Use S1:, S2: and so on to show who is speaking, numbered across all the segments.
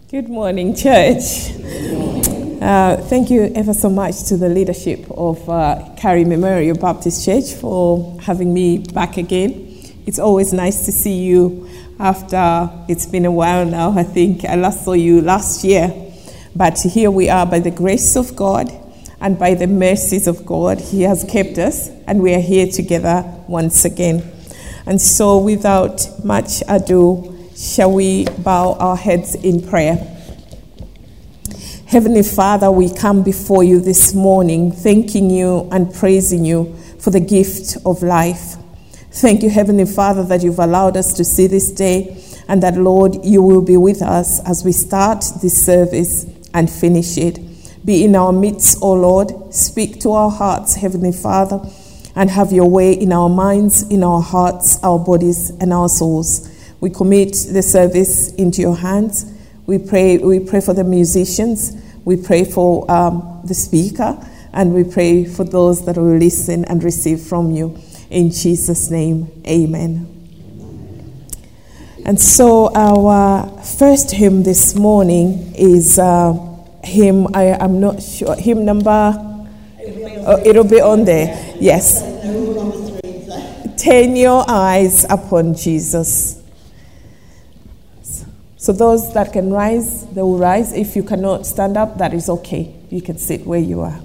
S1: Good morning, church. Thank you ever so much to the leadership of Carey Memorial Baptist Church for having me back again. It's always nice to see you after it's been a while now. I think I last saw you last year. But here we are by the grace of God and by the mercies of God. He has kept us and we are here together once again. And so without much ado, shall we bow our heads in prayer? Heavenly Father, we come before you this morning, thanking you and praising you for the gift of life. Thank you, Heavenly Father, that you've allowed us to see this day, and that, Lord, you will be with us as we start this service and finish it. Be in our midst, O Lord. Speak to our hearts, Heavenly Father, and have your way in our minds, in our hearts, our bodies, and our souls. We commit the service into your hands. We pray for the musicians. We pray for the speaker. And we pray for those that will listen and receive from you. In Jesus' name, amen. And so our first hymn this morning is hymn, I'm not sure, hymn number, it'll be on there. Yes. Turn your eyes upon Jesus. So those that can rise, they will rise. If you cannot stand up, that is okay. You can sit where you are.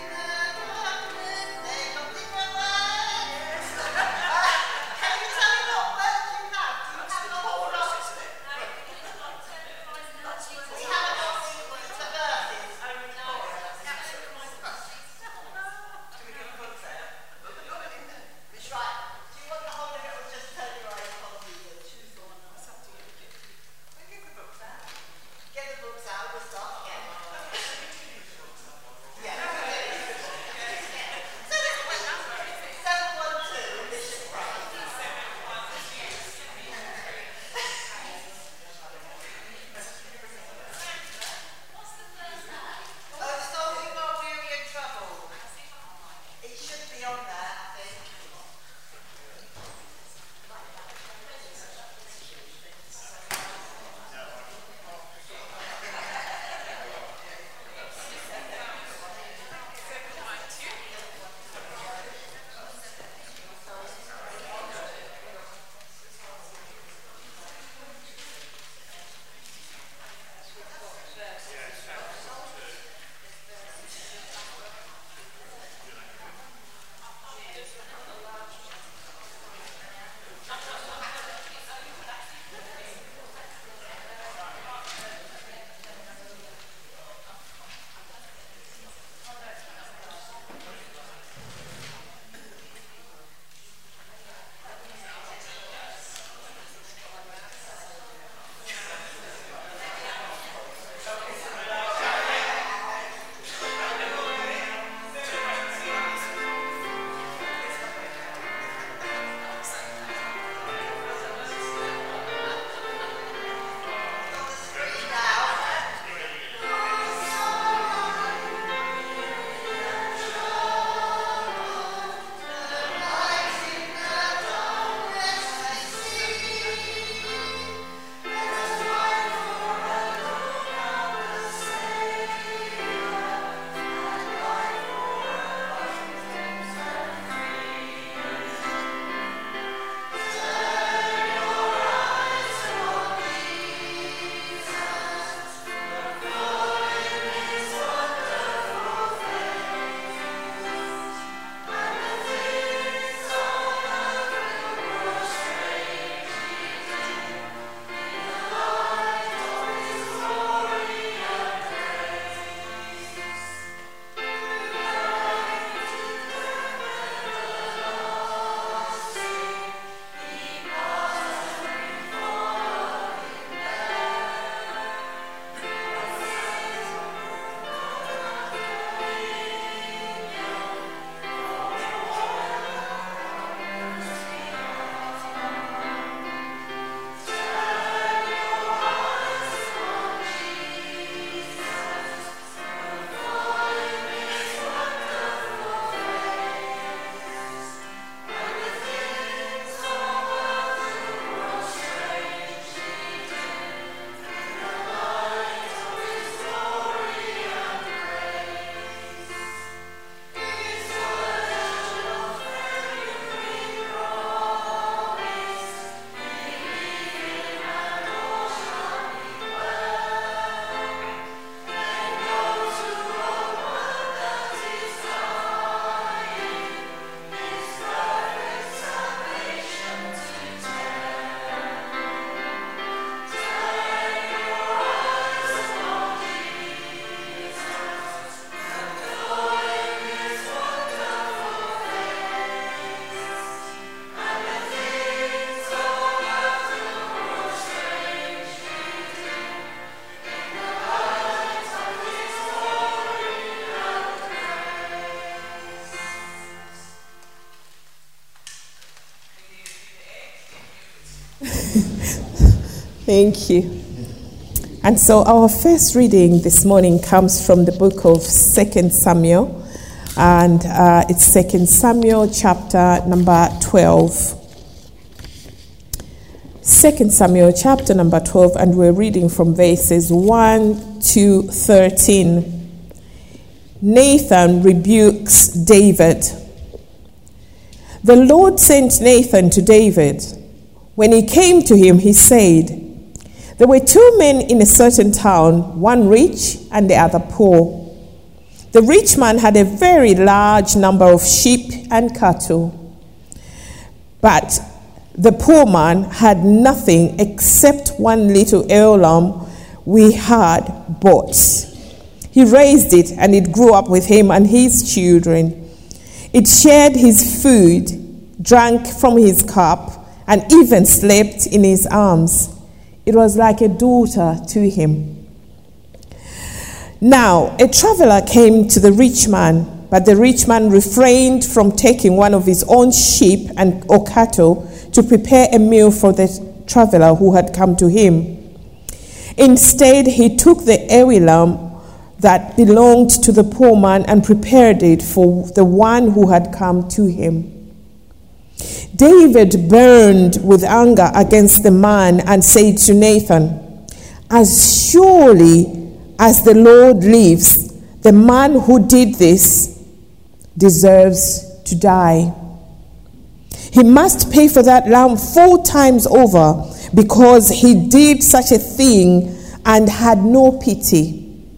S2: Can you tell me
S1: Thank you. And so our first reading this morning comes from the book of 2 Samuel, and it's 2 Samuel chapter number 12. 2 Samuel chapter number 12, and we're reading from verses 1 to 13. Nathan rebukes David. The Lord sent Nathan to David. When he came to him, he said, "There were two men in a certain town, one rich and the other poor. The rich man had a very large number of sheep and cattle, but the poor man had nothing except one little ewe lamb we had bought. He raised it, and it grew up with him and his children. It shared his food, drank from his cup, and even slept in his arms. It was like a daughter to him. Now, a traveler came to the rich man, but the rich man refrained from taking one of his own sheep or cattle to prepare a meal for the traveler who had come to him. Instead, he took the ewe lamb that belonged to the poor man and prepared it for the one who had come to him. David burned with anger against the man and said to Nathan, "As surely as the Lord lives, the man who did this deserves to die. He must pay for that lamb 4 times over, because he did such a thing and had no pity."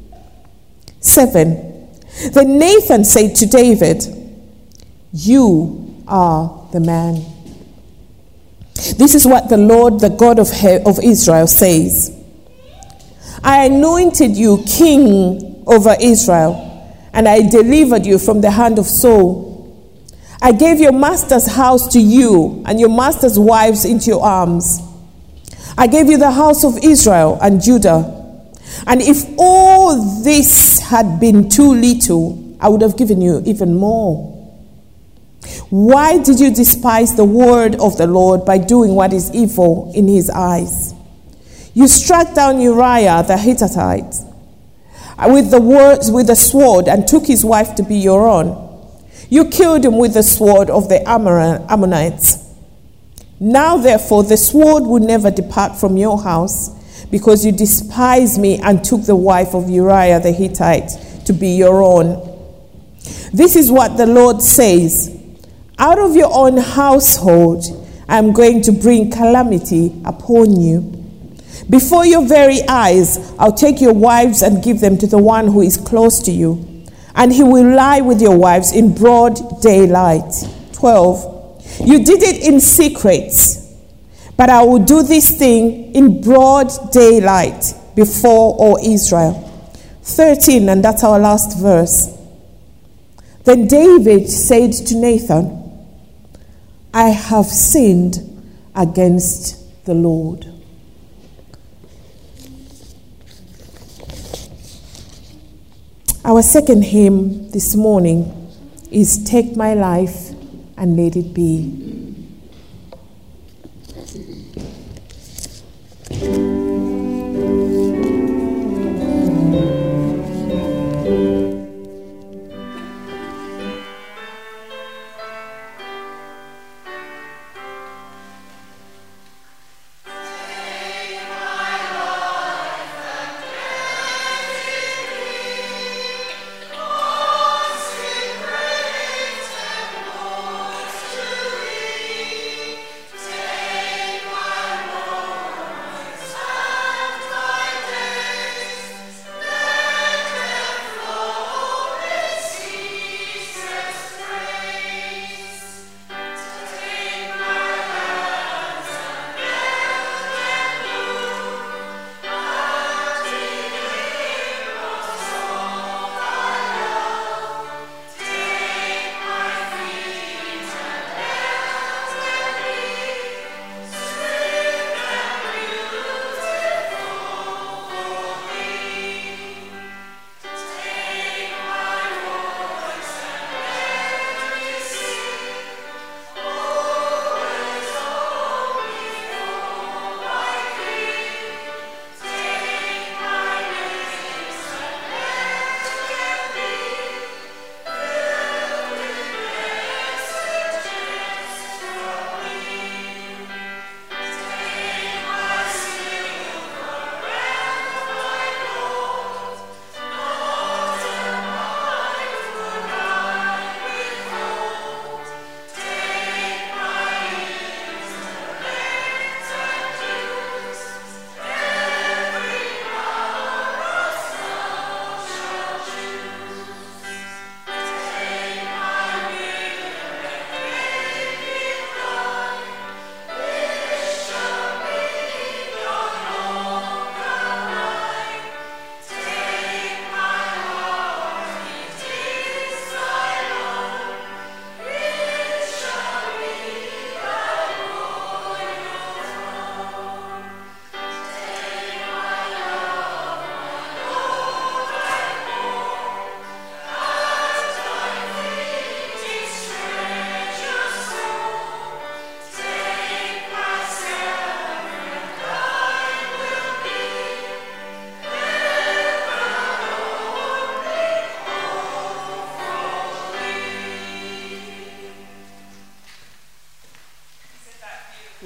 S1: 7. Then Nathan said to David, "You are the man. This is what the Lord, the God of Israel, says. I anointed you king over Israel, and I delivered you from the hand of Saul. I gave your master's house to you, and your master's wives into your arms. I gave you the house of Israel and Judah. And if all this had been too little, I would have given you even more. Why did you despise the word of the Lord by doing what is evil in his eyes? You struck down Uriah the Hittite with the sword and took his wife to be your own. You killed him with the sword of the Ammonites. Now, therefore, the sword will never depart from your house, because you despised me and took the wife of Uriah the Hittite to be your own. This is what the Lord says. Out of your own household, I am going to bring calamity upon you. Before your very eyes, I'll take your wives and give them to the one who is close to you, and he will lie with your wives in broad daylight." 12. You did it in secret, but I will do this thing in broad daylight before all Israel. 13, and that's our last verse. Then David said to Nathan, "I have sinned against the Lord." Our second hymn this morning is "Take My Life and Let It Be."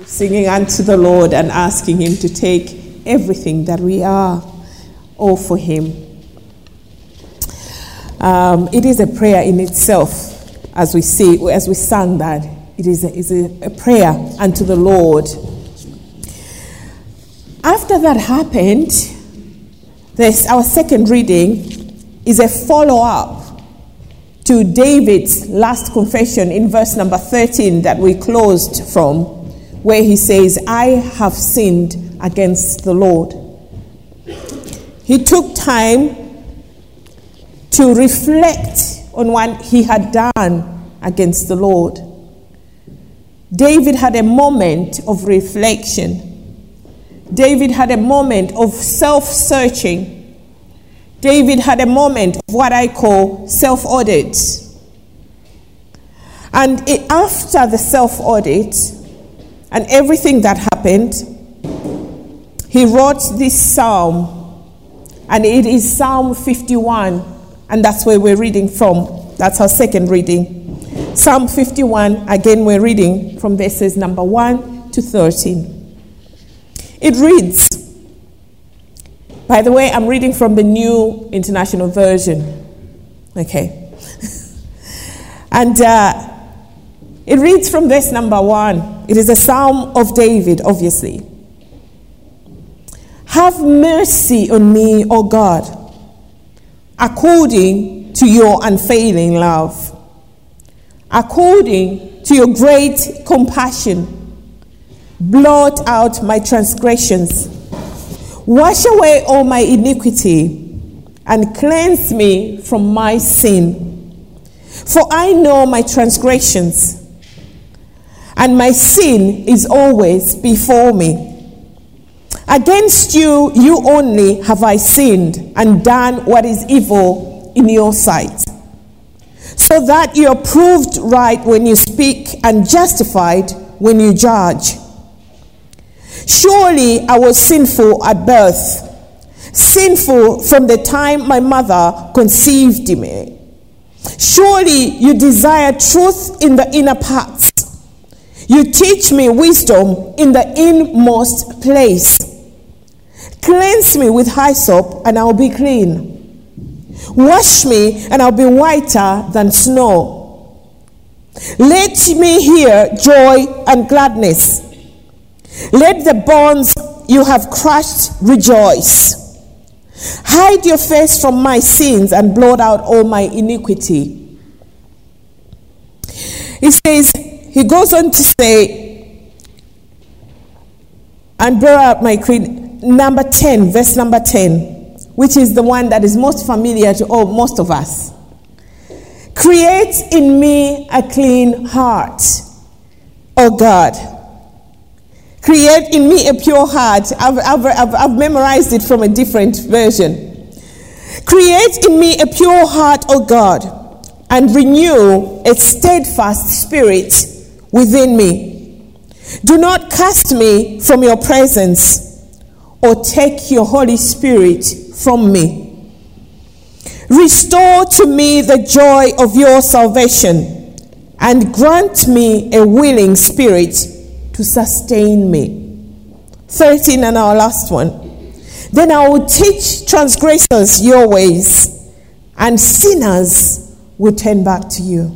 S1: singing unto the Lord and asking Him to take everything that we are, all for Him. It is a prayer in itself, as we sang that. It is a prayer unto the Lord. After that happened, our second reading is a follow-up to David's last confession in verse number 13 that we closed from, where he says, I have sinned against the Lord. He took time to reflect on what he had done against the Lord. David had a moment of reflection. David had a moment of self-searching. David had a moment of what I call self-audit. And after the self-audit and everything that happened, he wrote this psalm. And it is Psalm 51. And that's where we're reading from. That's our second reading. Psalm 51, again we're reading from verses number 1 to 13. It reads, by the way, I'm reading from the New International Version. Okay. And it reads from verse number 1. It is a Psalm of David, obviously. Have mercy on me, O God, according to your unfailing love. According to your great compassion, blot out my transgressions. Wash away all my iniquity and cleanse me from my sin. For I know my transgressions, and my sin is always before me. Against you, you only have I sinned and done what is evil in your sight, so that you are proved right when you speak and justified when you judge. Surely I was sinful at birth, sinful from the time my mother conceived me. Surely you desire truth in the inner parts. You teach me wisdom in the inmost place. Cleanse me with hyssop, and I'll be clean. Wash me, and I'll be whiter than snow. Let me hear joy and gladness. Let the bonds you have crushed rejoice. Hide your face from my sins and blot out all my iniquity. He goes on to say, and bear out my creed, number 10, verse number 10. Which is the one that is most familiar to most of us. Create in me a clean heart, O God. Create in me a pure heart. I've memorized it from a different version. Create in me a pure heart, O God, and renew a steadfast spirit within me. Do not cast me from your presence, or take your Holy Spirit from me. Restore to me the joy of your salvation, and grant me a willing spirit to sustain me. 13, and our last one. Then I will teach transgressors your ways, and sinners will turn back to you.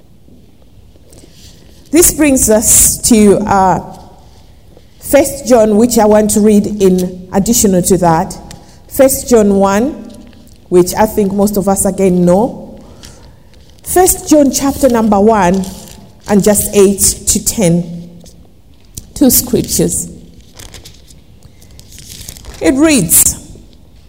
S1: This brings us to 1 John, which I want to read in addition to that. 1 John 1, which I think most of us again know. 1 John chapter number 1 and just 8 to 10. Two scriptures. It reads,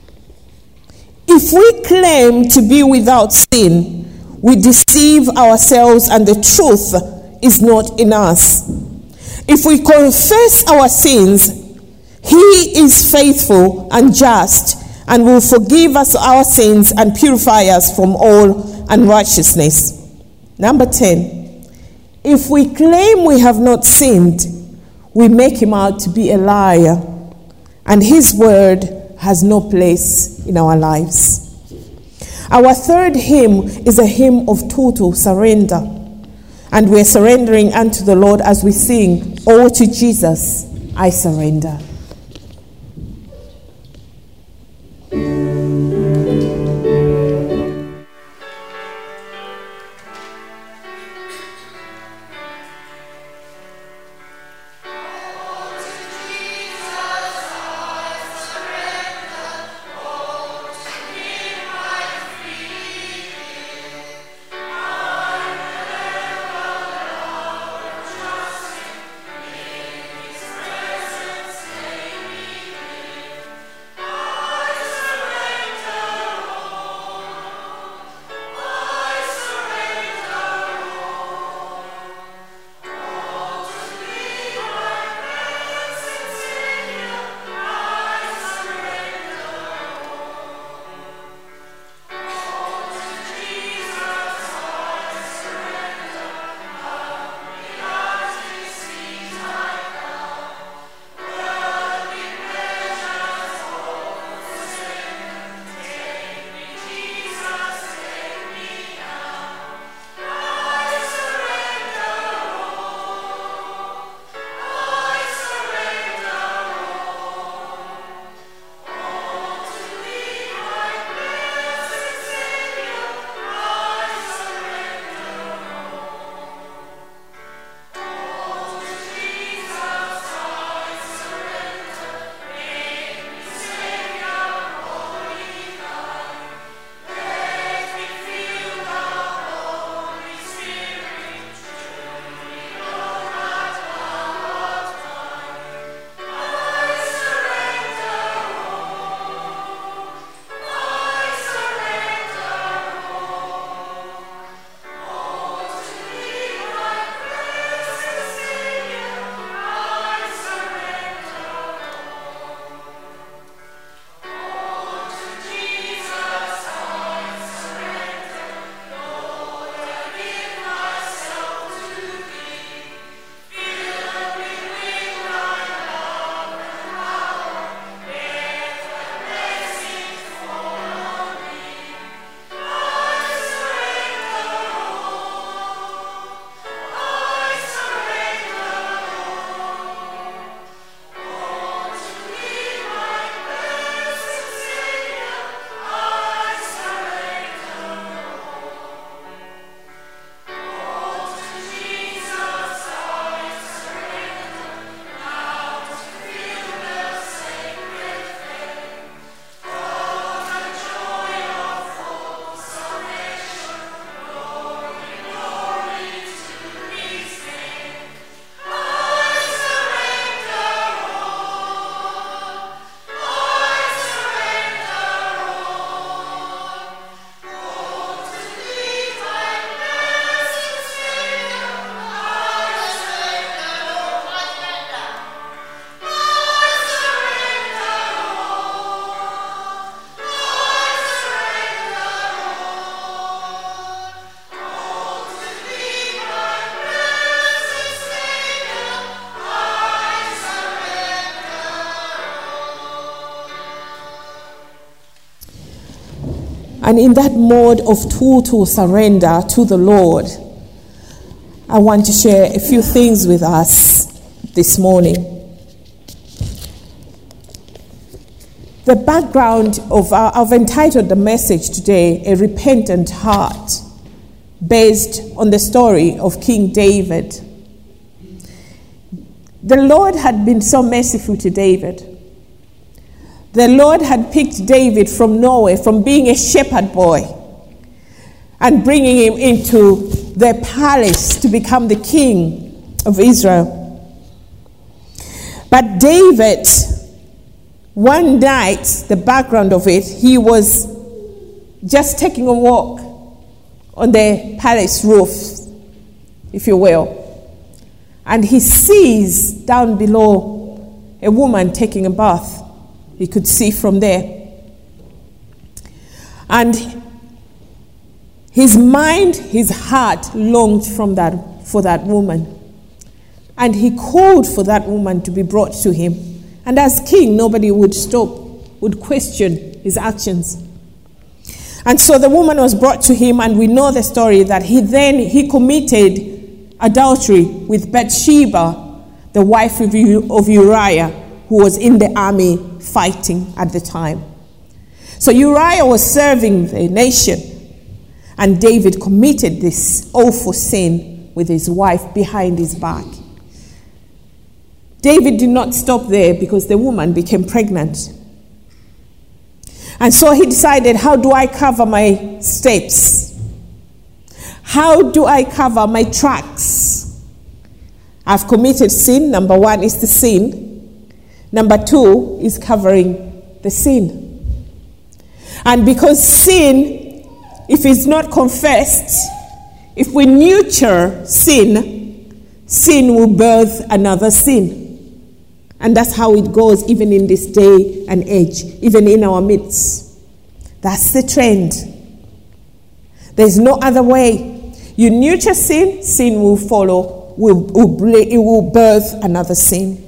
S1: if we claim to be without sin, we deceive ourselves and the truth is not in us. If we confess our sins, He is faithful and just and will forgive us our sins and purify us from all unrighteousness. Number 10, if we claim we have not sinned, we make Him out to be a liar, and His word has no place in our lives. Our third hymn is a hymn of total surrender. And we're surrendering unto the Lord as we sing, "Oh, to Jesus I surrender." And in that mode of total surrender to the Lord, I want to share a few things with us this morning. The background of I've entitled the message today, "A Repentant Heart," based on the story of King David. The Lord had been so merciful to David. The Lord had picked David from Norway, from being a shepherd boy, and bringing him into the palace to become the king of Israel. But David, one night, the background of it, he was just taking a walk on the palace roof, if you will. And he sees down below a woman taking a bath. He could see from there. And his mind, his heart longed for that woman. And he called for that woman to be brought to him. And as king, nobody would question his actions. And so the woman was brought to him, and we know the story that he committed adultery with Bathsheba, the wife of Uriah, who was in the army fighting at the time. So Uriah was serving the nation, and David committed this awful sin with his wife behind his back. David did not stop there because the woman became pregnant. And so he decided, how do I cover my steps? How do I cover my tracks? I've committed sin. Number one is the sin. Number two is covering the sin. And because sin, if it's not confessed, if we nurture sin, sin will birth another sin. And that's how it goes even in this day and age, even in our midst. That's the trend. There's no other way. You nurture sin, sin will follow, it will birth another sin.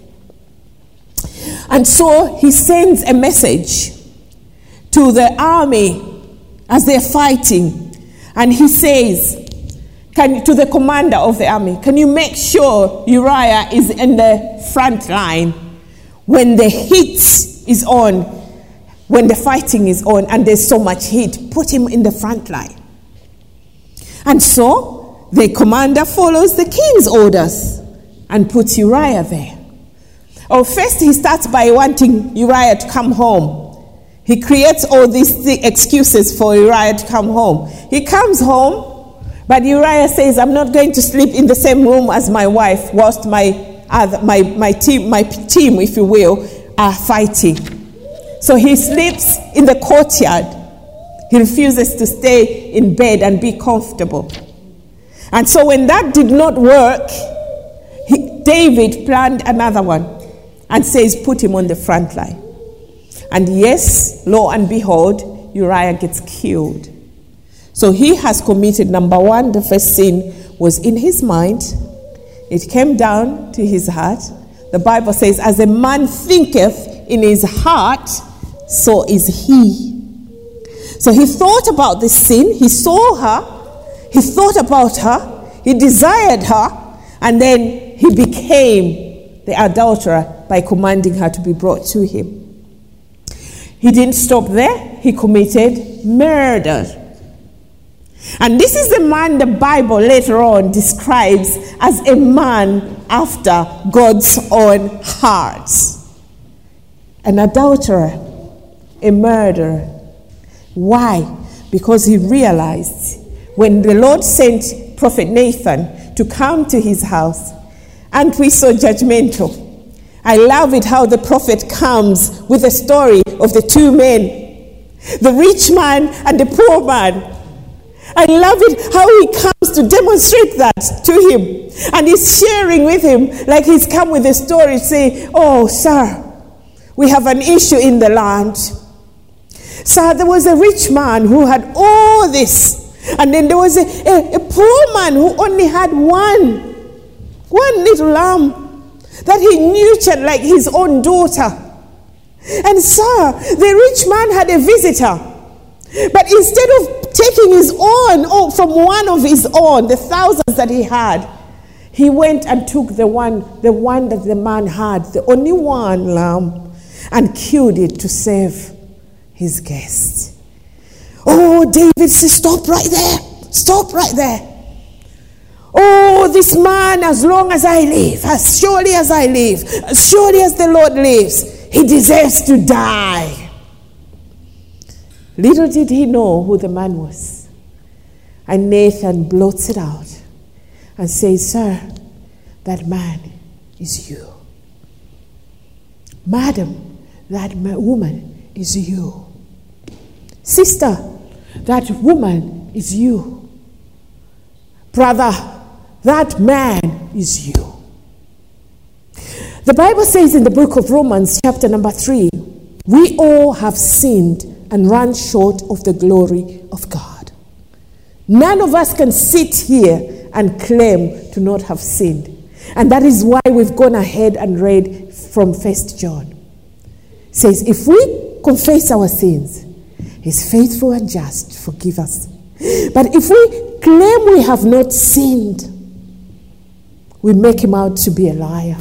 S1: And so he sends a message to the army as they're fighting. And he says, to the commander of the army, can you make sure Uriah is in the front line when the heat is on, when the fighting is on and there's so much heat? Put him in the front line. And so the commander follows the king's orders and puts Uriah there. First he starts by wanting Uriah to come home. He creates all these excuses for Uriah to come home. He comes home, but Uriah says, I'm not going to sleep in the same room as my wife whilst my team, if you will, are fighting. So he sleeps in the courtyard. He refuses to stay in bed and be comfortable. And so when that did not work, David planned another one and says, put him on the front line. And yes, lo and behold, Uriah gets killed. So he has committed, number one, the first sin was in his mind. It came down to his heart. The Bible says, as a man thinketh in his heart, so is he. So he thought about this sin. He saw her. He thought about her. He desired her. And then he became the adulterer by commanding her to be brought to him. He didn't stop there. He committed murder. And this is the man the Bible later on describes as a man after God's own heart. An adulterer, a murderer. Why? Because he realized when the Lord sent Prophet Nathan to come to his house, and we so judgmental. I love it how the prophet comes with a story of the two men, the rich man and the poor man. I love it how he comes to demonstrate that to him. And he's sharing with him like he's come with a story saying, oh, sir, we have an issue in the land. Sir, there was a rich man who had all this. And then there was a poor man who only had one little lamb that he nurtured like his own daughter. And sir, the rich man had a visitor. But instead of taking his own, from one of his own, the thousands that he had, he went and took the one that the man had, the only one lamb, and killed it to save his guest. Oh, David says, stop right there. Stop right there. Oh, this man, as long as I live, as surely as I live, as surely as the Lord lives, he deserves to die. Little did he know who the man was. And Nathan blots it out and says, sir, that man is you. Madam, that woman is you. Sister, that woman is you. Brother, that man is you. The Bible says in the book of Romans, chapter number 3, we all have sinned and run short of the glory of God. None of us can sit here and claim to not have sinned. And that is why we've gone ahead and read from 1 John. It says, if we confess our sins, he's faithful and just to forgive us. But if we claim we have not sinned, we make him out to be a liar.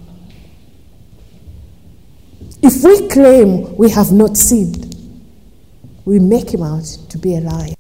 S1: If we claim we have not sinned, we make him out to be a liar.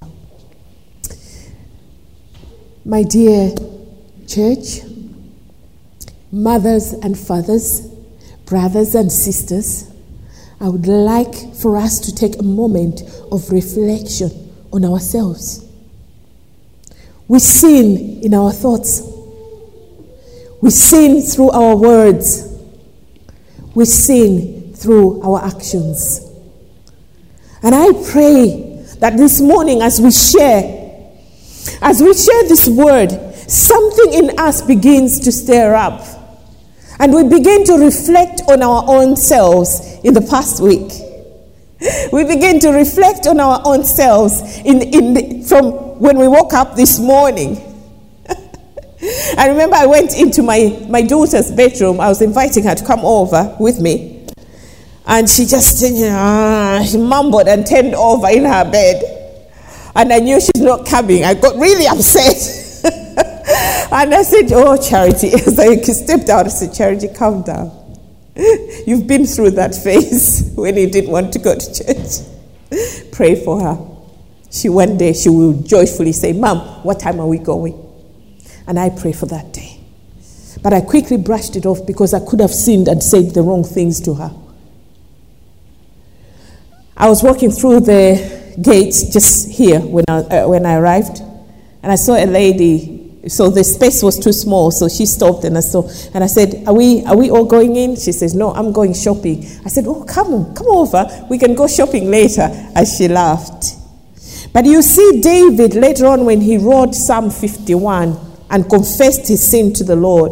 S1: My dear church, mothers and fathers, brothers and sisters, I would like for us to take a moment of reflection on ourselves. We sin in our thoughts. We sin through our words. We sin through our actions. And I pray that this morning as we share this word, something in us begins to stir up. And we begin to reflect on our own selves in the past week. We begin to reflect on our own selves from when we woke up this morning. I remember I went into my daughter's bedroom. I was inviting her to come over with me. And she just she mumbled and turned over in her bed. And I knew she's not coming. I got really upset. And I said, oh, Charity. So I stepped out and said, Charity, calm down. You've been through that phase when you didn't want to go to church. Pray for her. One day she will joyfully say, Mom, what time are we going? And I pray for that day. But I quickly brushed it off because I could have sinned and said the wrong things to her. I was walking through the gates just here when I arrived, and I saw a lady. So the space was too small, so she stopped, and I said, "Are we all going in?" She says, "No, I'm going shopping." I said, "Oh, come over. We can go shopping later." As she laughed. But you see, David later on when he wrote Psalm 51 and confessed his sin to the Lord,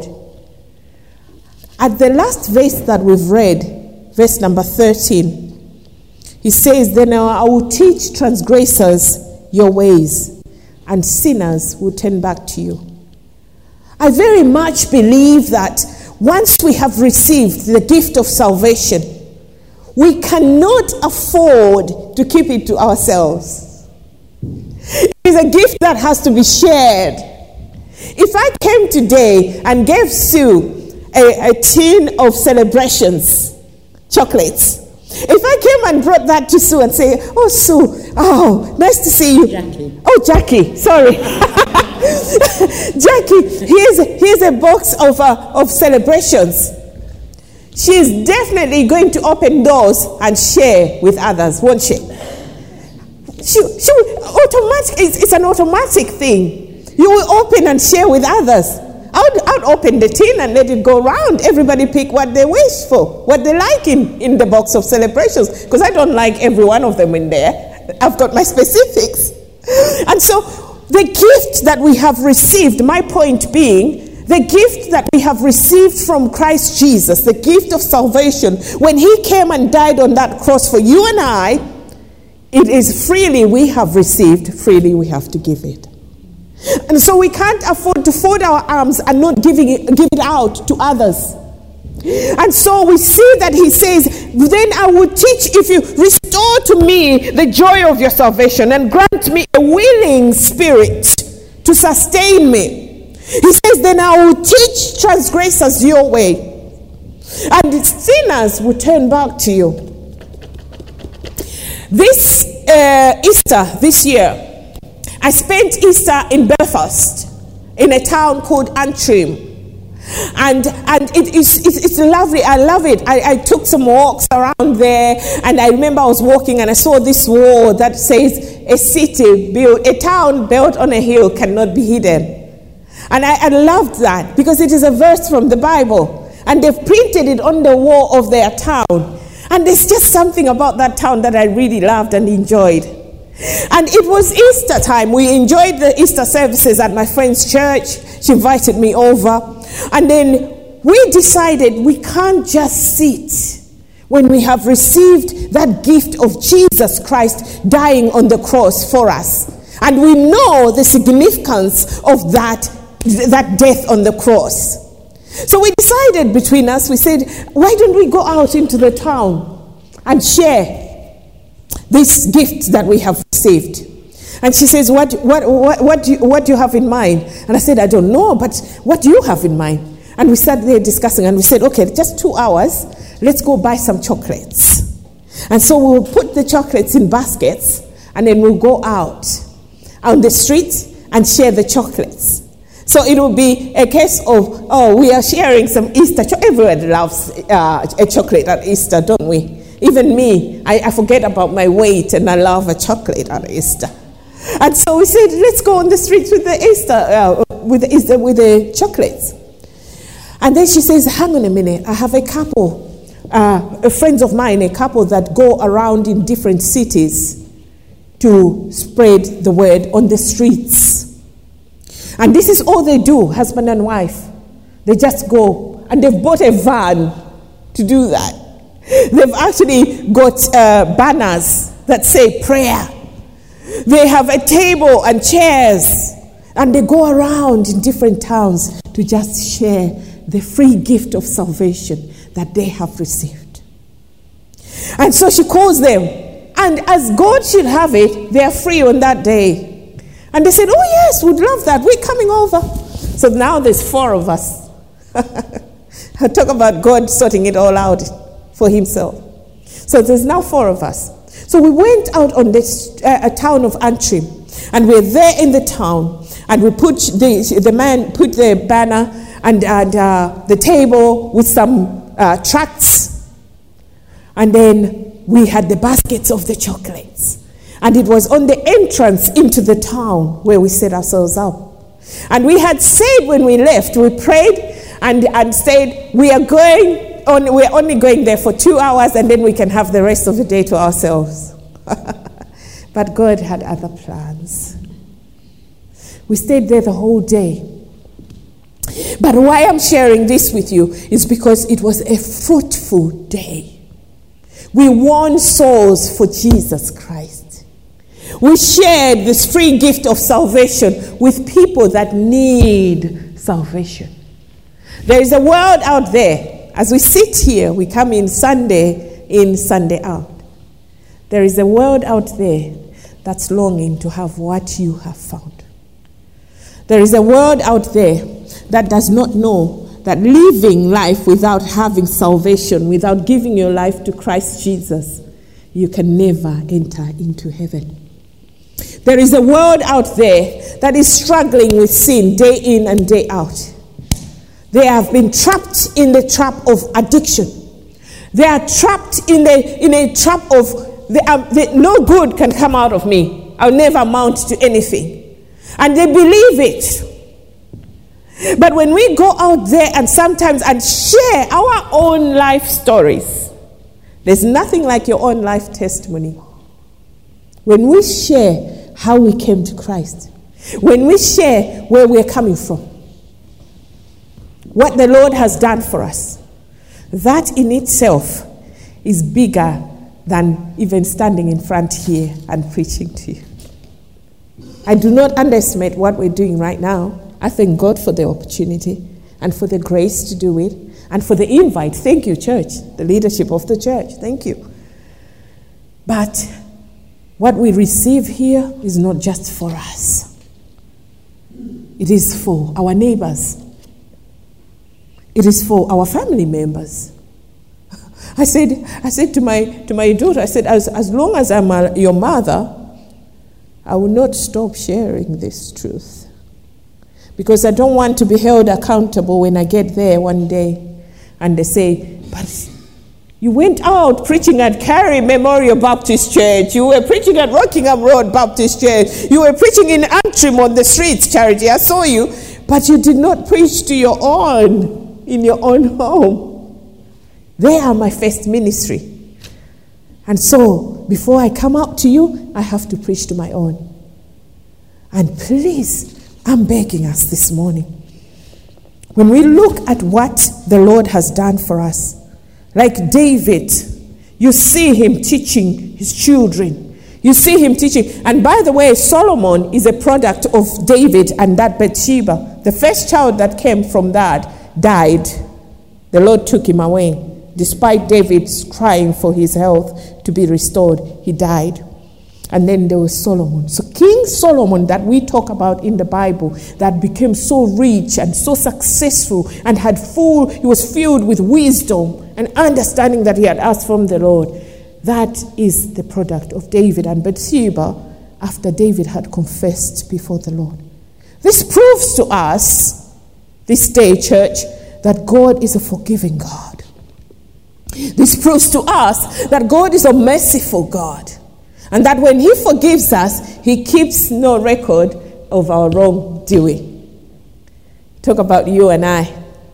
S1: at the last verse that we've read, verse number 13. He says, "Then I will teach transgressors your ways, and sinners will turn back to you." I very much believe that once we have received the gift of salvation, we cannot afford to keep it to ourselves. It is a gift that has to be shared. If I came today and gave Sue a tin of Celebrations chocolates, if I came and brought that to Sue and say, "Oh, Sue, oh, nice to see you."
S2: Jackie.
S1: Oh, Jackie, sorry. Jackie, here's a box of Celebrations. She is definitely going to open doors and share with others, won't she? She it's an automatic thing. You will open and share with others. I'd open the tin and let it go around. Everybody pick what they wish for, what they like in the box of Celebrations. Because I don't like every one of them in there. I've got my specifics. And so the gift that we have received, my point being, the gift that we have received from Christ Jesus, the gift of salvation, when he came and died on that cross for you and I, it is freely we have received, freely we have to give it. And so we can't afford to fold our arms and not give it out to others. And so we see that he says, "Then I will teach, if you restore to me the joy of your salvation and grant me a willing spirit to sustain me." He says, "Then I will teach transgressors your way, and sinners will turn back to you." This Easter this year, I spent Easter in Belfast, in a town called Antrim. And it's lovely. I love it. I took some walks around there, and I remember I was walking and I saw this wall that says, a town built on a hill cannot be hidden. And I loved that because it is a verse from the Bible, and they've printed it on the wall of their town. And there's just something about that town that I really loved and enjoyed. And it was Easter time. We enjoyed the Easter services at my friend's church. She invited me over. And then we decided we can't just sit when we have received that gift of Jesus Christ dying on the cross for us. And we know the significance of that death on the cross. So we decided between us, we said, why don't we go out into the town and share this gift that we have received? And she says, what do you have in mind? And I said, I don't know, but what do you have in mind? And we sat there discussing, and we said, okay, just 2 hours, let's go buy some chocolates. And so we'll put the chocolates in baskets, and then we'll go out on the street and share the chocolates. So it will be a case of, we are sharing some Easter chocolate. Everyone loves a chocolate at Easter, don't we? Even me, I forget about my weight, and I love a chocolate at Easter. And so we said, let's go on the streets with the Easter, with the chocolates. And then she says, hang on a minute, I have a couple, friends of mine, a couple that go around in different cities to spread the word on the streets. And this is all they do, husband and wife. They just go, and they've bought a van to do that. They've actually got banners that say prayer. They have a table and chairs, and they go around in different towns to just share the free gift of salvation that they have received. And so she calls them, and as God should have it, they are free on that day. And they said, oh yes, we'd love that. We're coming over. So now there's 4 of us. I talk about God sorting it all out for himself. So there's now 4 of us. So we went out on this town of Antrim, and we're there in the town, and we put the man put the banner and the table with some tracts, and then we had the baskets of the chocolates. And it was on the entrance into the town where we set ourselves up. And we had said when we left, we prayed and said, we're only going there for 2 hours, and then we can have the rest of the day to ourselves. But God had other plans. We stayed there the whole day. But why I'm sharing this with you is because it was a fruitful day. We won souls for Jesus Christ. We shared this free gift of salvation with people that need salvation. There is a world out there. As we sit here, we come in, Sunday out. There is a world out there that's longing to have what you have found. There is a world out there that does not know that living life without having salvation, without giving your life to Christ Jesus, you can never enter into heaven. There is a world out there that is struggling with sin day in and day out. They have been trapped in the trap of addiction. They are trapped in a trap of no good can come out of me. I'll never amount to anything. And they believe it. But when we go out there and sometimes and share our own life stories, there's nothing like your own life testimony. When we share how we came to Christ, when we share where we're coming from, what the Lord has done for us, that in itself is bigger than even standing in front here and preaching to you. I do not underestimate what we're doing right now. I thank God for the opportunity and for the grace to do it and for the invite. Thank you, church, the leadership of the church. Thank you. But what we receive here is not just for us. It is for our neighbors. It is for our family members. I said to my daughter, I said, as long as I'm your mother, I will not stop sharing this truth. Because I don't want to be held accountable when I get there one day and they say, but you went out preaching at Carey Memorial Baptist Church. You were preaching at Rockingham Road Baptist Church. You were preaching in Antrim on the streets, Charity. I saw you. But you did not preach to your own, in your own home. They are my first ministry. And so, before I come out to you, I have to preach to my own. And please, I'm begging us this morning. When we look at what the Lord has done for us, like David, you see him teaching his children. You see him teaching. And by the way, Solomon is a product of David and that Bathsheba. The first child that came from that died. The Lord took him away. Despite David's crying for his health to be restored, he died. And then there was Solomon. So King Solomon that we talk about in the Bible, that became so rich and so successful and he was filled with wisdom and understanding that he had asked from the Lord. That is the product of David and Bathsheba after David had confessed before the Lord. This proves to us this day, church, that God is a forgiving God. This proves to us that God is a merciful God. And that when he forgives us, he keeps no record of our wrongdoing. Talk about you and I.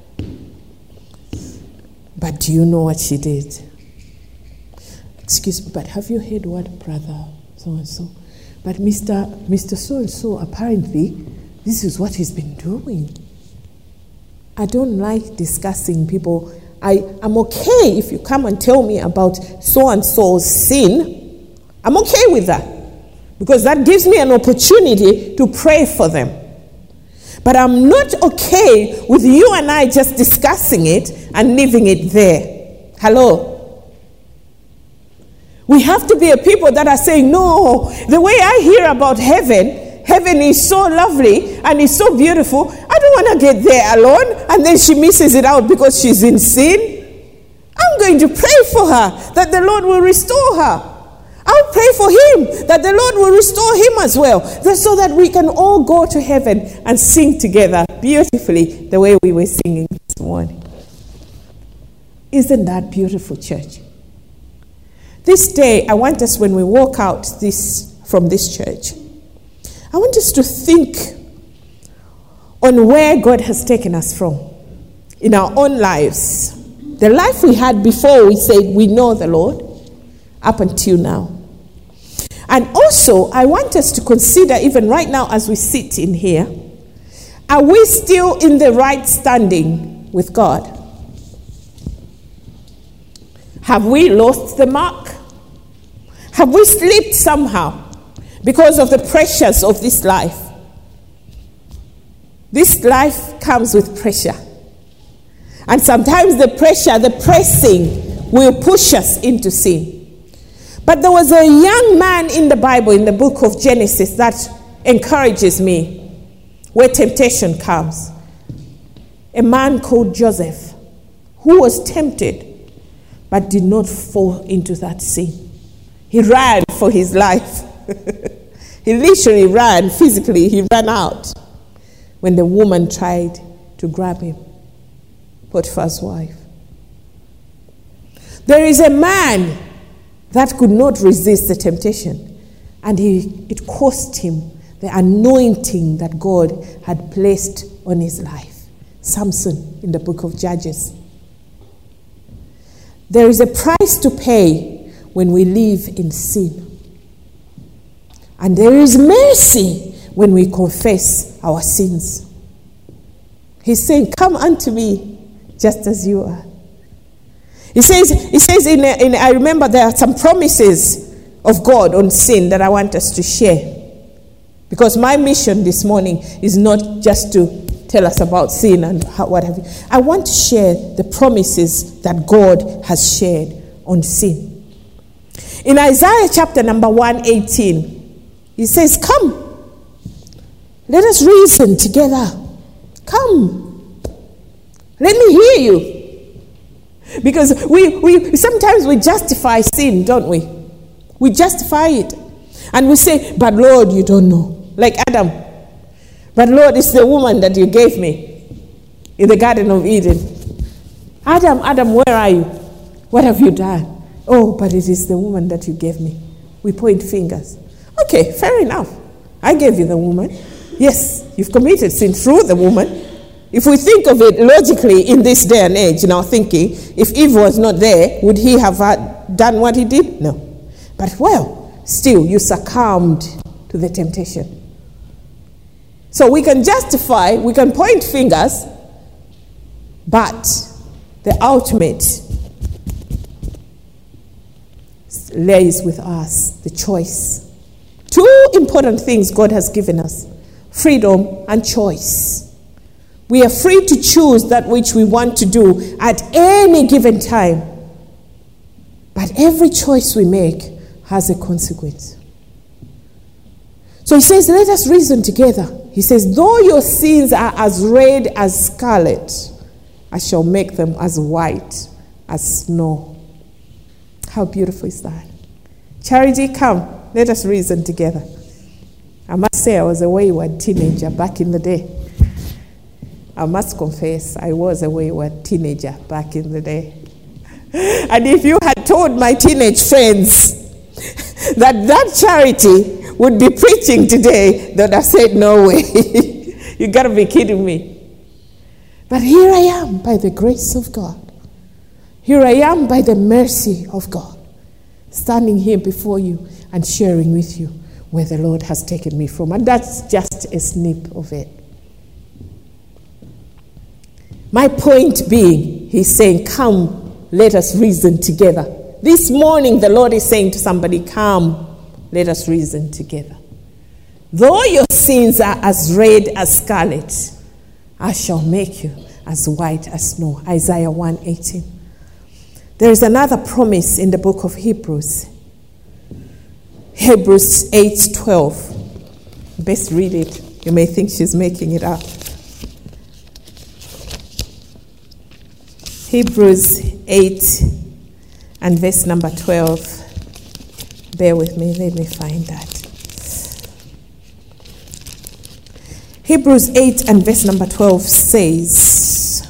S1: But do you know what she did? Excuse me, but have you heard what brother so-and-so? But Mr. So-and-so, apparently, this is what he's been doing. I don't like discussing people. I'm okay if you come and tell me about so-and-so's sin. I'm okay with that, because that gives me an opportunity to pray for them. But I'm not okay with you and I just discussing it and leaving it there. Hello? We have to be a people that are saying, no, the way I hear about heaven is so lovely and it's so beautiful. I don't want to get there alone. And then she misses it out because she's in sin. I'm going to pray for her that the Lord will restore her. I'll pray for him that the Lord will restore him as well, so that we can all go to heaven and sing together beautifully the way we were singing this morning. Isn't that beautiful, church? This day, I want us, when we walk out from this church, I want us to think on where God has taken us from in our own lives. The life we had before we said we know the Lord, up until now. And also, I want us to consider, even right now as we sit in here, are we still in the right standing with God? Have we lost the mark? Have we slipped somehow because of the pressures of this life? This life comes with pressure. And sometimes the pressing will push us into sin. But there was a young man in the Bible, in the book of Genesis, that encourages me where temptation comes. A man called Joseph, who was tempted, but did not fall into that sin. He ran for his life. He literally ran, physically, he ran out when the woman tried to grab him, Potiphar's wife. There is a man that could not resist the temptation, and it cost him the anointing that God had placed on his life. Samson in the book of Judges. There is a price to pay when we live in sin. And there is mercy when we confess our sins. He's saying, come unto me just as you are. He says I remember there are some promises of God on sin that I want us to share. Because my mission this morning is not just to tell us about sin and what have you. I want to share the promises that God has shared on sin. In Isaiah chapter number 118, he says, come, let us reason together. Come, let me hear you. Because we sometimes we justify sin, don't we? We justify it. And we say, but Lord, you don't know. Like Adam. But Lord, it's the woman that you gave me in the Garden of Eden. Adam, where are you? What have you done? Oh, but it is the woman that you gave me. We point fingers. Okay, fair enough. I gave you the woman. Yes, you've committed sin through the woman. If we think of it logically in this day and age, in our thinking, if Eve was not there, would he have done what he did? No. But still, you succumbed to the temptation. So we can justify, we can point fingers, but the ultimate lays with us, the choice. Two important things God has given us: freedom and choice. We are free to choose that which we want to do at any given time. But every choice we make has a consequence. So he says, let us reason together. He says, though your sins are as red as scarlet, I shall make them as white as snow. How beautiful is that? Charity, come, let us reason together. I must say I was a wayward teenager back in the day. I must confess, I was a wayward teenager back in the day. And if you had told my teenage friends that Charity would be preaching today, they'd have said, no way. You got to be kidding me. But here I am by the grace of God. Here I am by the mercy of God, standing here before you and sharing with you where the Lord has taken me from. And that's just a snip of it. My point being, he's saying, come, let us reason together. This morning, the Lord is saying to somebody, come, let us reason together. Though your sins are as red as scarlet, I shall make you as white as snow. Isaiah 1:18. There is another promise in the book of Hebrews. Hebrews 8:12. Best read it. You may think she's making it up. Hebrews 8 and verse number 12. Bear with me, let me find that. Hebrews 8 and verse number 12 says,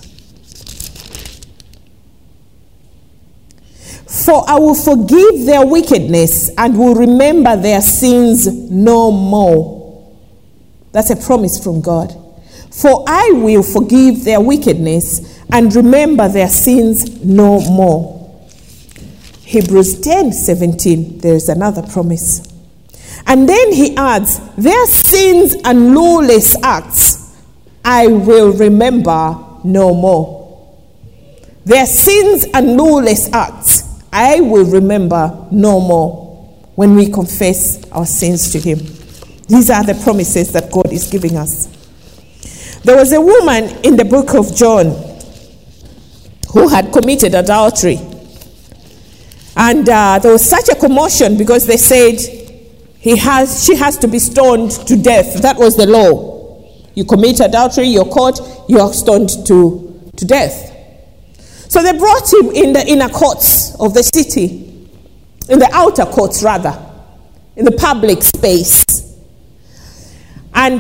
S1: for I will forgive their wickedness and will remember their sins no more. That's a promise from God. For I will forgive their wickedness and remember their sins no more. Hebrews 10:17, there is another promise. And then he adds, their sins and lawless acts I will remember no more. Their sins and lawless acts I will remember no more when we confess our sins to him. These are the promises that God is giving us. There was a woman in the book of John who had committed adultery. And there was such a commotion because they said she has to be stoned to death. That was the law. You commit adultery, you're caught, you are stoned to death. So they brought him in the inner courts of the city, in the outer courts rather, in the public space. And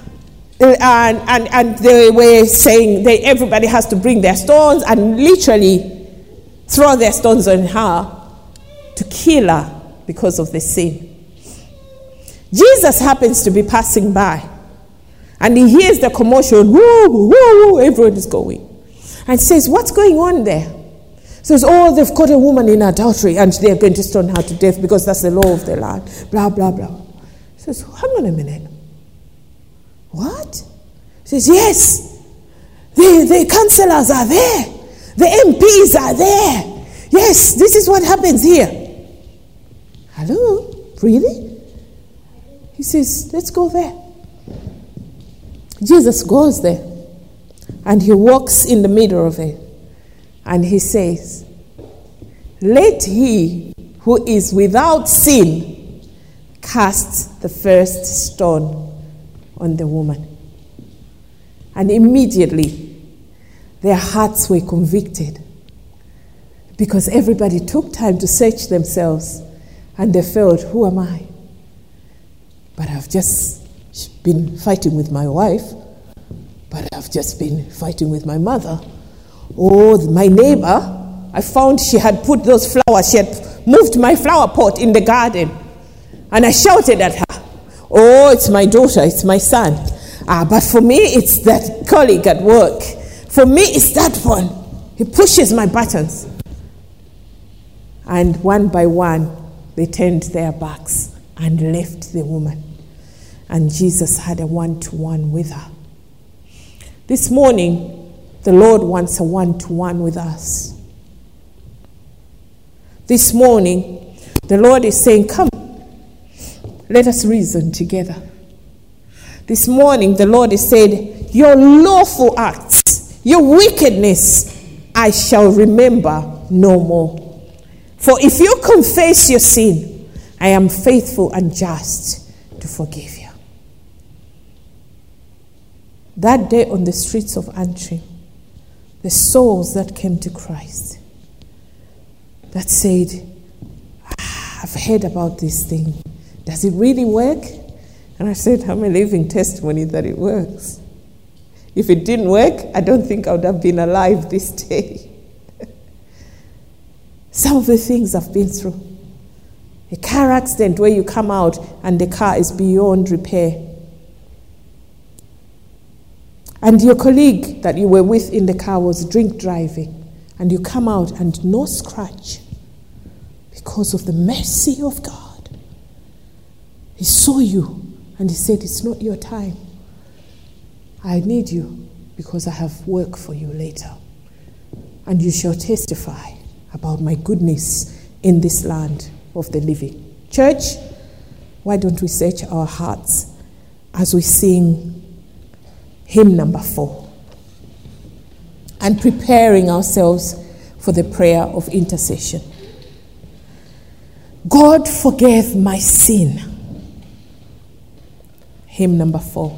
S1: they were saying that everybody has to bring their stones and literally throw their stones on her to kill her because of the sin. Jesus happens to be passing by and he hears the commotion, woo, woo, woo, everyone is going. And says, what's going on there? Says, oh, they've caught a woman in adultery and they're going to stone her to death because that's the law of the land. Blah, blah, blah. Says, hang on a minute. What? Says, yes. The councillors are there. The MPs are there. Yes, this is what happens here. Hello? Really? He says, let's go there. Jesus goes there. And he walks in the middle of it. And he says, let he who is without sin cast the first stone on the woman. And immediately their hearts were convicted because everybody took time to search themselves and they felt, who am I? But I've just been fighting with my wife. But I've just been fighting with my mother. Oh, my neighbor, I found she had put those flowers, she had moved my flower pot in the garden. And I shouted at her, oh, it's my daughter, it's my son. But for me, it's that colleague at work. For me, it's that one. He pushes my buttons. And one by one, they turned their backs and left the woman. And Jesus had a one-to-one with her. This morning, the Lord wants a one-to-one with us. This morning, the Lord is saying, come, let us reason together. This morning, the Lord has said, your lawful acts, your wickedness, I shall remember no more. For if you confess your sin, I am faithful and just to forgive you. That day on the streets of Antrim, the souls that came to Christ, that said, I've heard about this thing. Does it really work? And I said, I'm a living testimony that it works. If it didn't work, I don't think I would have been alive this day. Some of the things I've been through. A car accident where you come out and the car is beyond repair. And your colleague that you were with in the car was drink driving. And you come out and no scratch. Because of the mercy of God. He saw you and he said, it's not your time. I need you because I have work for you later. And you shall testify about my goodness in this land of the living. Church, why don't we search our hearts as we sing hymn number 4 and preparing ourselves for the prayer of intercession. God forgave my sin. Hymn number 4.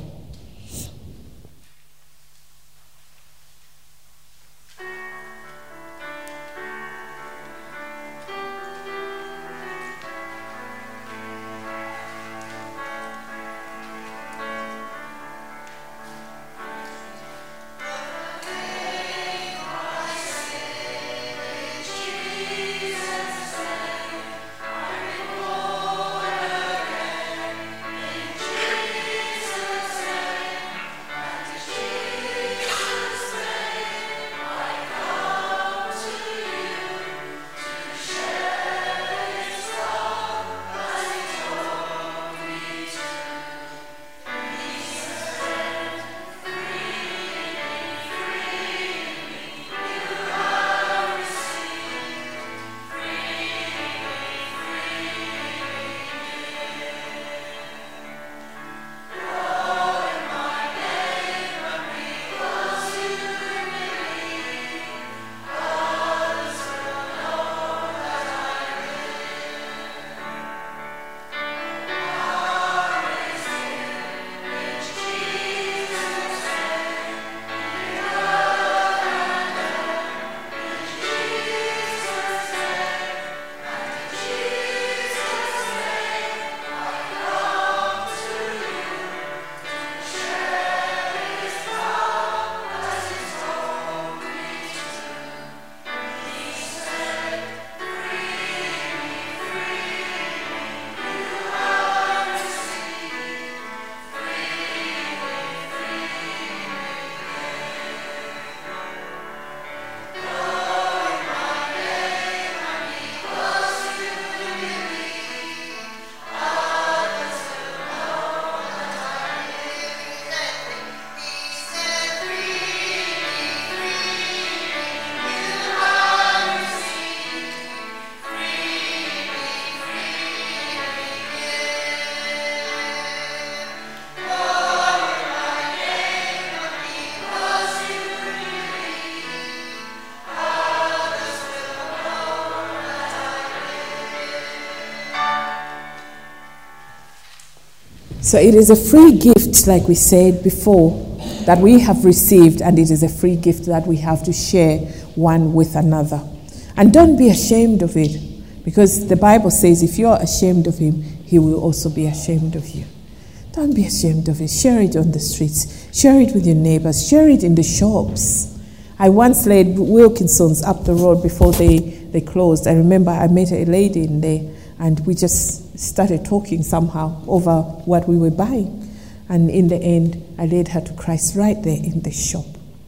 S1: So it is a free gift, like we said before, that we have received, and it is a free gift that we have to share one with another. And don't be ashamed of it, because the Bible says if you are ashamed of him, he will also be ashamed of you. Don't be ashamed of it. Share it on the streets. Share it with your neighbors. Share it in the shops. I once led Wilkinson's up the road before they closed. I remember I met a lady in there, and we just started talking somehow over what we were buying. And in the end, I led her to Christ right there in the shop.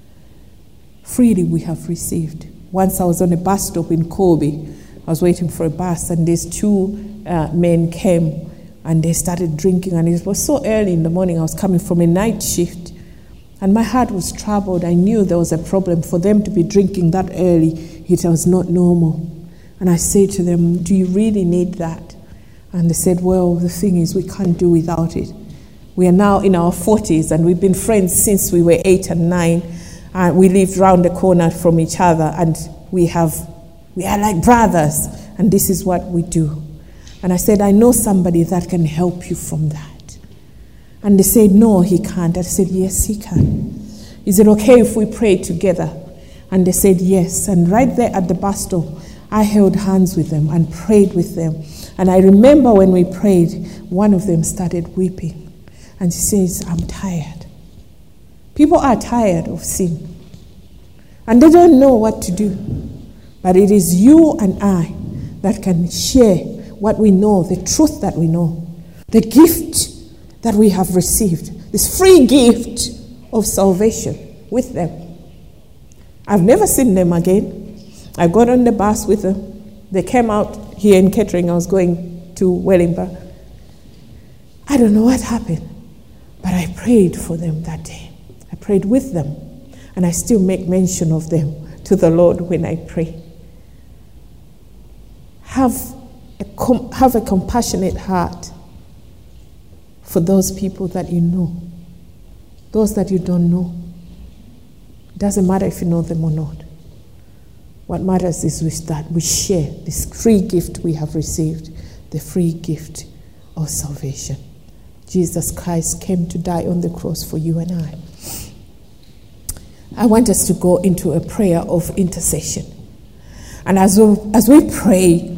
S1: Freely we have received. Once I was on a bus stop in Kobe. I was waiting for a bus, and these two men came, and they started drinking. And it was so early in the morning. I was coming from a night shift, and my heart was troubled. I knew there was a problem. For them to be drinking that early, it was not normal. And I said to them, do you really need that? And they said, well, the thing is, we can't do without it. We are now in our 40s, and we've been friends since we were 8 and 9. We lived round the corner from each other, and we are like brothers, and this is what we do. And I said, I know somebody that can help you from that. And they said, no, he can't. I said, yes, he can. Is it okay if we pray together? And they said, yes. And right there at the bus stop, I held hands with them and prayed with them. And I remember when we prayed, one of them started weeping. And she says, I'm tired. People are tired of sin. And they don't know what to do. But it is you and I that can share what we know, the truth that we know, the gift that we have received, this free gift of salvation with them. I've never seen them again. I got on the bus with them. They came out here in Kettering. I was going to Wellington. I don't know what happened, but I prayed for them that day. I prayed with them, and I still make mention of them to the Lord when I pray. Have a compassionate heart for those people that you know, those that you don't know. It doesn't matter if you know them or not. What matters is we share this free gift we have received, the free gift of salvation. Jesus Christ came to die on the cross for you and I. I want us to go into a prayer of intercession. And as we pray,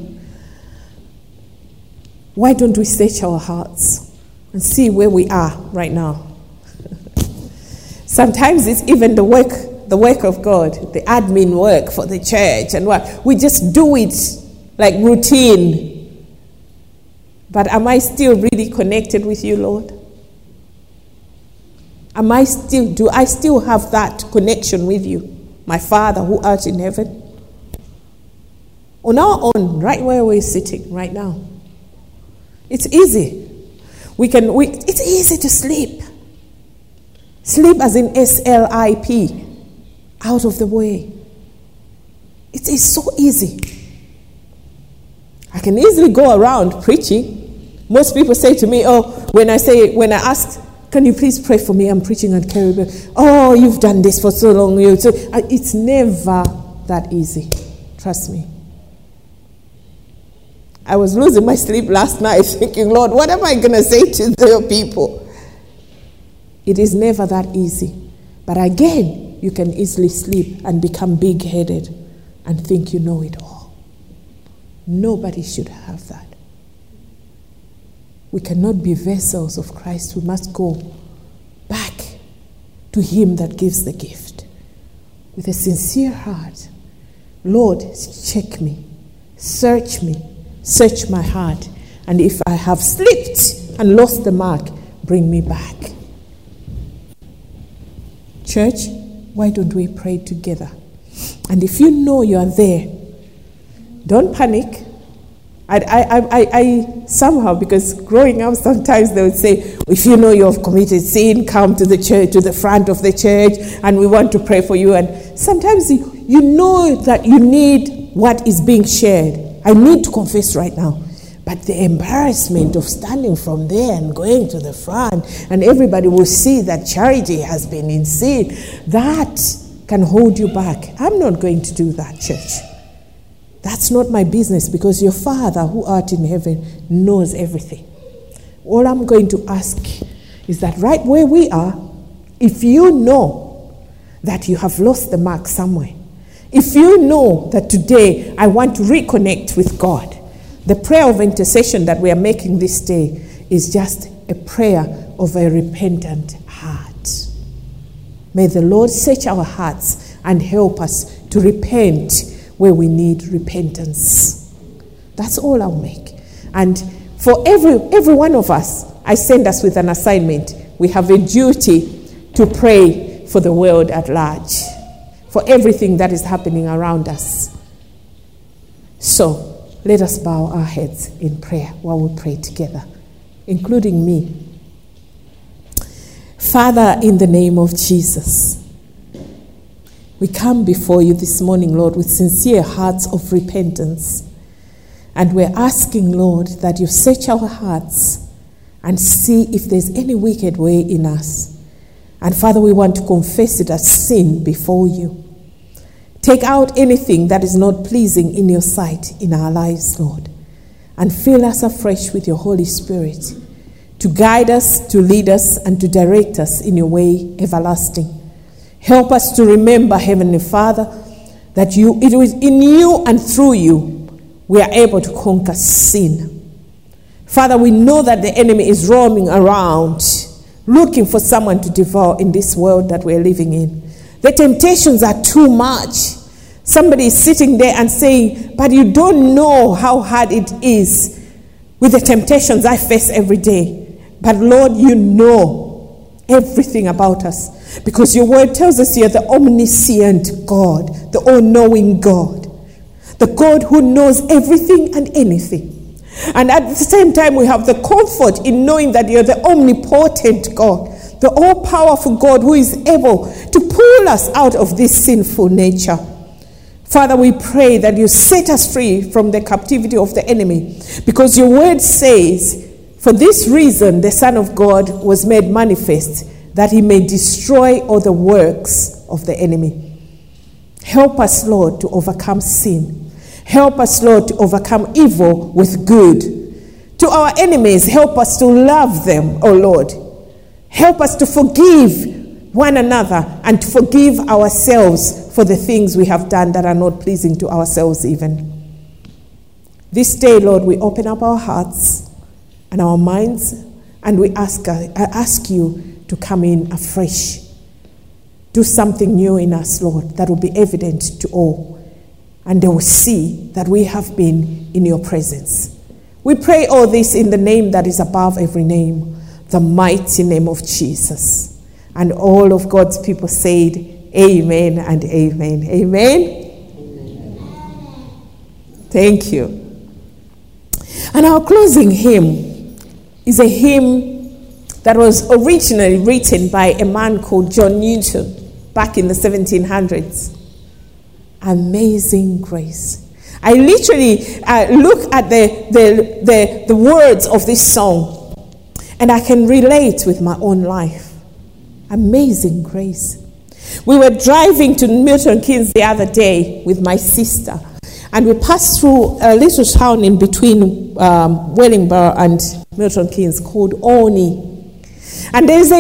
S1: why don't we search our hearts and see where we are right now? Sometimes it's even the work of God, the admin work for the church and what. We just do it like routine. But am I still really connected with you, Lord? Do I still have that connection with you, my Father who art in heaven? On our own, right where we're sitting right now. It's easy. It's easy to sleep. Sleep as in S-L-I-P. Out of the way. It is so easy. I can easily go around preaching. Most people say to me, when I ask, can you please pray for me? I'm preaching at Caribbean. Oh, you've done this for so long. It's never that easy. Trust me. I was losing my sleep last night thinking, Lord, what am I going to say to the people? It is never that easy. But again, you can easily sleep and become big-headed and think you know it all. Nobody should have that. We cannot be vessels of Christ. We must go back to Him that gives the gift with a sincere heart. Lord, check me, search my heart, and if I have slipped and lost the mark, bring me back. Church, why don't we pray together? And if you know you are there, don't panic. I somehow, because growing up, sometimes they would say, if you know you have committed sin, come to the church, to the front of the church, and we want to pray for you. And sometimes you know that you need what is being shared. I need to confess right now. But the embarrassment of standing from there and going to the front, and everybody will see that Charity has been in sin, that can hold you back. I'm not going to do that, church. That's not my business, because your Father who art in heaven knows everything. All I'm going to ask is that right where we are, if you know that you have lost the mark somewhere, if you know that today I want to reconnect with God, the prayer of intercession that we are making this day is just a prayer of a repentant heart. May the Lord search our hearts and help us to repent where we need repentance. That's all I'll make. And for every one of us, I send us with an assignment. We have a duty to pray for the world at large, for everything that is happening around us. So, let us bow our heads in prayer while we pray together, including me. Father, in the name of Jesus, we come before you this morning, Lord, with sincere hearts of repentance. And we're asking, Lord, that you search our hearts and see if there's any wicked way in us. And Father, we want to confess it as sin before you. Take out anything that is not pleasing in your sight in our lives, Lord, and fill us afresh with your Holy Spirit to guide us, to lead us, and to direct us in your way everlasting. Help us to remember, Heavenly Father, that it was in you and through you we are able to conquer sin. Father, we know that the enemy is roaming around, looking for someone to devour in this world that we're living in. The temptations are too much. Somebody is sitting there and saying, but you don't know how hard it is with the temptations I face every day. But Lord, you know everything about us, because your word tells us you're the omniscient God, the all-knowing God, the God who knows everything and anything. And at the same time, we have the comfort in knowing that you're the omnipotent God, the all-powerful God who is able to pull us out of this sinful nature. Father, we pray that you set us free from the captivity of the enemy, because your word says, for this reason the Son of God was made manifest, that he may destroy all the works of the enemy. Help us, Lord, to overcome sin. Help us, Lord, to overcome evil with good. To our enemies, help us to love them, O Lord. Help us to forgive one another and to forgive ourselves for the things we have done that are not pleasing to ourselves even. This day, Lord, we open up our hearts and our minds, and we ask you to come in afresh. Do something new in us, Lord, that will be evident to all, and they will see that we have been in your presence. We pray all this in the name that is above every name, the mighty name of Jesus. And all of God's people said, amen and amen. Amen? Amen. Thank you. And our closing hymn is a hymn that was originally written by a man called John Newton back in the 1700s. Amazing Grace. I literally look at the words of this song, and I can relate with my own life. Amazing Grace. We were driving to Milton Keynes the other day with my sister, and we passed through a little town in between Wellingborough and Milton Keynes called Orney. And there's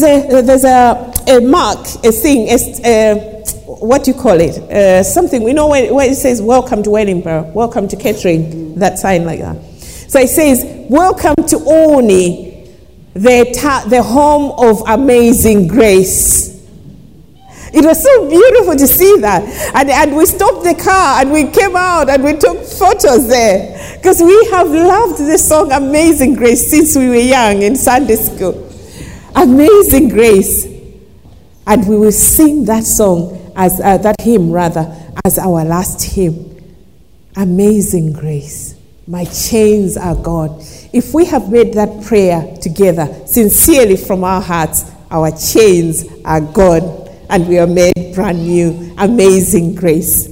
S1: a mark, a thing, what do you call it? Something, we know where it says, welcome to Wellingborough, welcome to Kettering, that sign like that. So it says, welcome to Orney, the home of amazing grace. It was so beautiful to see that. And we stopped the car and we came out and we took photos there, because we have loved the song Amazing Grace since we were young in Sunday school. Amazing Grace. And we will sing that song, as that hymn rather, as our last hymn. Amazing Grace. My chains are gone. If we have made that prayer together, sincerely from our hearts, our chains are gone and we are made brand new. Amazing Grace.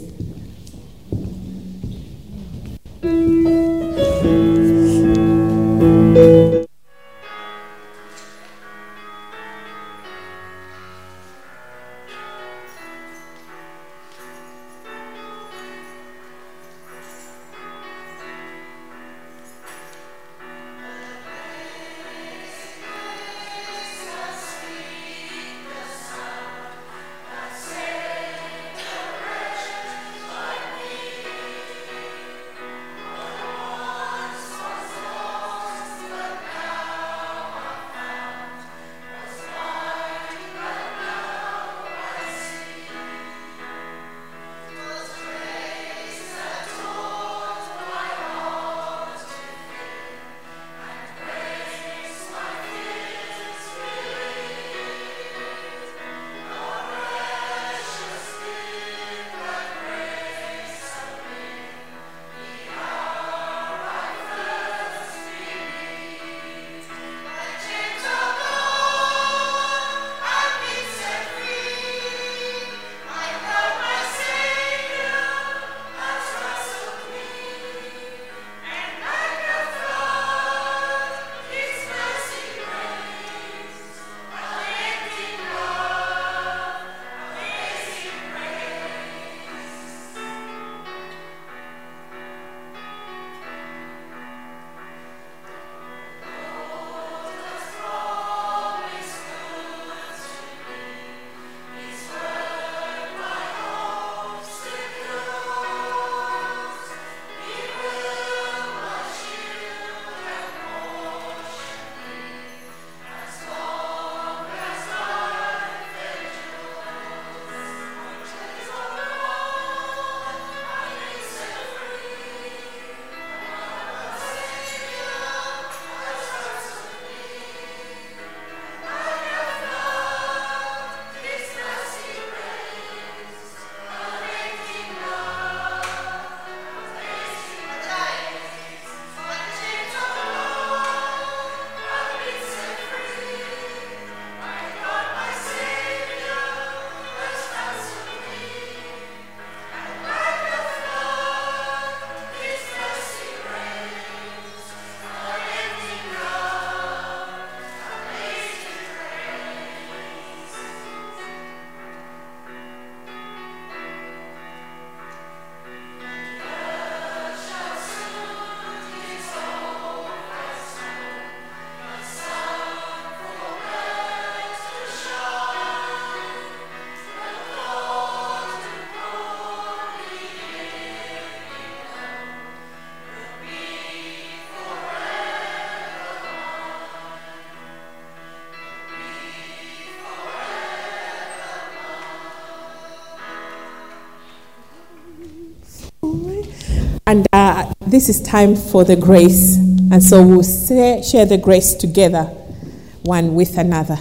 S1: And this is time for the grace. And so we'll share the grace together, one with another.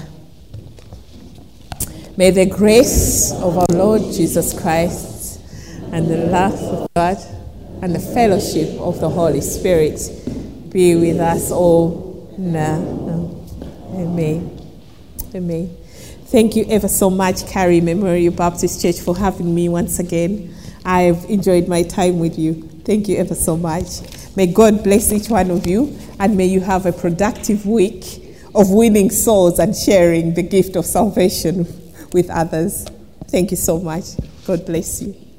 S1: May the grace of our Lord Jesus Christ and the love of God and the fellowship of the Holy Spirit be with us all now. Amen. Amen. Thank you ever so much, Carrie Memorial Baptist Church, for having me once again. I've enjoyed my time with you. Thank you ever so much. May God bless each one of you, and may you have a productive week of winning souls and sharing the gift of salvation with others. Thank you so much. God bless you.